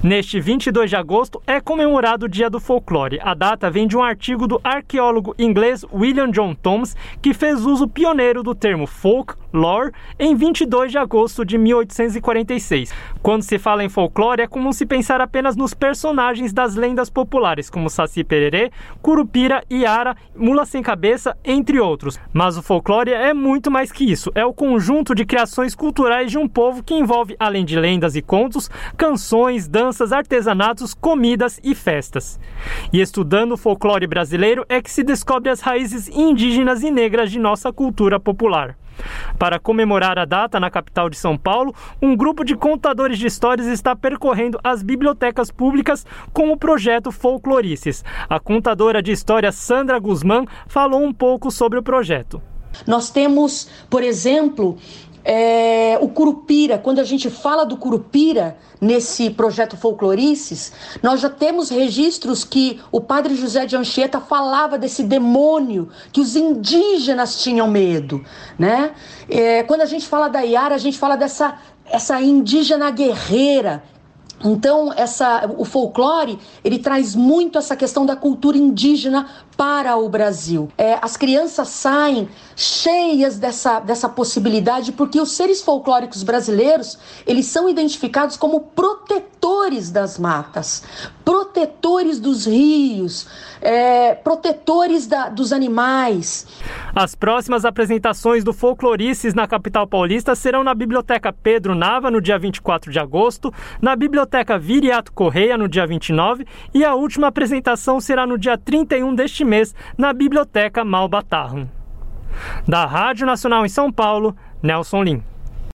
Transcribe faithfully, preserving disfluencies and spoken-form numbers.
Neste vinte e dois de agosto é comemorado o Dia do Folclore. A data vem de um artigo do arqueólogo inglês William John Thoms, que fez uso pioneiro do termo folklore em vinte e dois de agosto de mil oitocentos e quarenta e seis. Quando se fala em folclore, é comum se pensar apenas nos personagens das lendas populares, como Saci Pererê, Curupira, Iara, Mula Sem Cabeça, entre outros. Mas o folclore é muito mais que isso. É o conjunto de criações culturais de um povo que envolve, além de lendas e contos, canções, danças, artesanatos, comidas e festas. E estudando o folclore brasileiro é que se descobre as raízes indígenas e negras de nossa cultura popular. Para comemorar a data na capital de São Paulo, um grupo de contadores de histórias está percorrendo as bibliotecas públicas com o projeto Folclorices. A contadora de histórias Sandra Guzmán falou um pouco sobre o projeto. Nós temos, por exemplo, É, o Curupira. Quando a gente fala do Curupira nesse projeto Folclorices, nós já temos registros que o padre José de Anchieta falava desse demônio que os indígenas tinham medo, né? É, quando a gente fala da Iara, a gente fala dessa essa indígena guerreira. Então, essa, o folclore, ele traz muito essa questão da cultura indígena para o Brasil. É, as crianças saem cheias dessa, dessa possibilidade, porque os seres folclóricos brasileiros, eles são identificados como protetores das matas, protetores dos rios, é, protetores da, dos animais. As próximas apresentações do Folclorices na capital paulista serão na Biblioteca Pedro Nava, no dia vinte e quatro de agosto, na Biblioteca Viriato Correia, no dia vinte e nove, e a última apresentação será no dia trinta e um deste mês, na Biblioteca Malbatarro. Da Rádio Nacional em São Paulo, Nelson Lim.